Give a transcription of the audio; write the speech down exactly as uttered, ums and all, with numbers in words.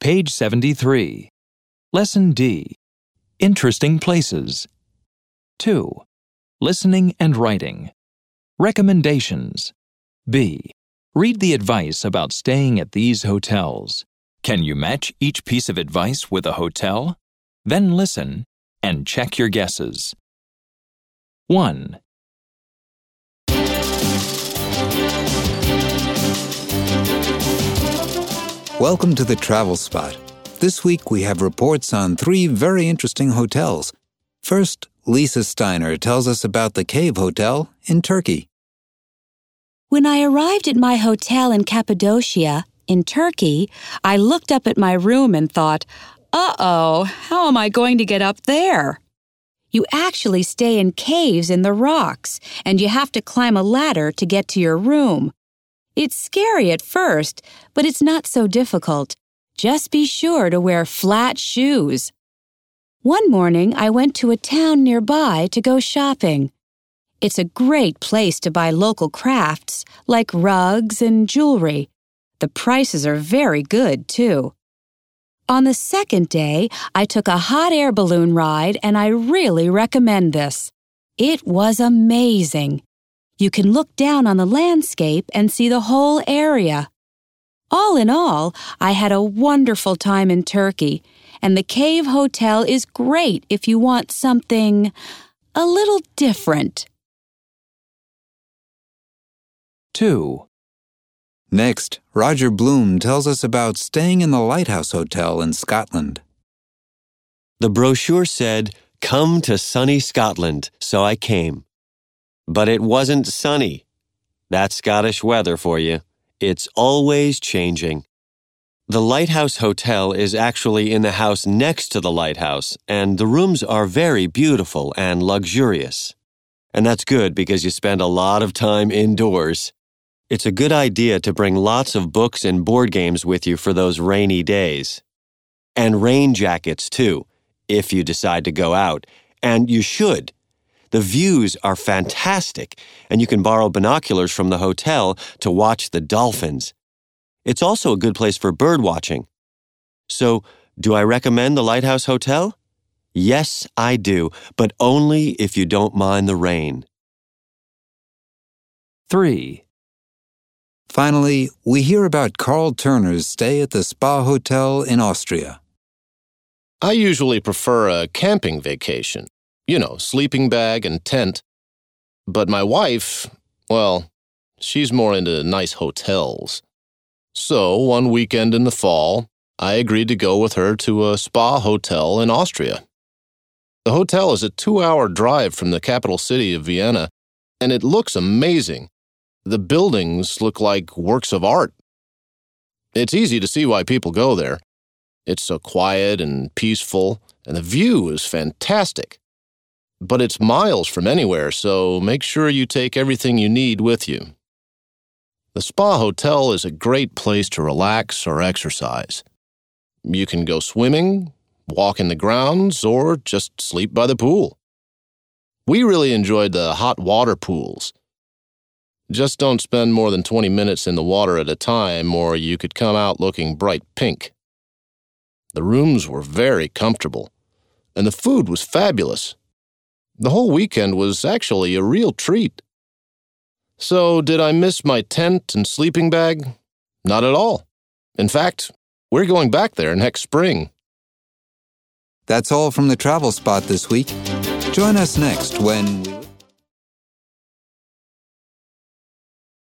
Page seventy-three. Lesson D. Interesting places. two. Listening and writing. Recommendations. B. Read the advice about staying at these hotels. Can you match each piece of advice with a hotel? Then listen and check your guesses. one. Welcome to the Travel Spot. This week we have reports on three very interesting hotels. First, Lisa Steiner tells us about the Cave Hotel in Turkey. When I arrived at my hotel in Cappadocia, in Turkey, I looked up at my room and thought, uh-oh, how am I going to get up there? You actually stay in caves in the rocks, and you have to climb a ladder to get to your room. It's scary at first, but it's not so difficult. Just be sure to wear flat shoes. One morning, I went to a town nearby to go shopping. It's a great place to buy local crafts, like rugs and jewelry. The prices are very good, too. On the second day, I took a hot air balloon ride, and I really recommend this. It was amazing. You can look down on the landscape and see the whole area. All in all, I had a wonderful time in Turkey, and the Cave Hotel is great if you want something a little different. two. Next, Roger Bloom tells us about staying in the Lighthouse Hotel in Scotland. The brochure said, "Come to sunny Scotland," so I came. But it wasn't sunny. That's Scottish weather for you. It's always changing. The Lighthouse Hotel is actually in the house next to the lighthouse, and the rooms are very beautiful and luxurious. And that's good because you spend a lot of time indoors. It's a good idea to bring lots of books and board games with you for those rainy days. And rain jackets, too, if you decide to go out. And you should. The views are fantastic, and you can borrow binoculars from the hotel to watch the dolphins. It's also a good place for bird watching. So, do I recommend the Lighthouse Hotel? Yes, I do, but only if you don't mind the rain. three. Finally, we hear about Carl Turner's stay at the Spa Hotel in Austria. I usually prefer a camping vacation. You know, sleeping bag and tent. But my wife, well, she's more into nice hotels. So, one weekend in the fall, I agreed to go with her to a spa hotel in Austria. The hotel is a two-hour drive from the capital city of Vienna, and it looks amazing. The buildings look like works of art. It's easy to see why people go there. It's so quiet and peaceful, and the view is fantastic. But it's miles from anywhere, so make sure you take everything you need with you. The Spa Hotel is a great place to relax or exercise. You can go swimming, walk in the grounds, or just sleep by the pool. We really enjoyed the hot water pools. Just don't spend more than twenty minutes in the water at a time, or you could come out looking bright pink. The rooms were very comfortable, and the food was fabulous. The whole weekend was actually a real treat. So, did I miss my tent and sleeping bag? Not at all. In fact, we're going back there next spring. That's all from the Travel Spot this week. Join us next when we...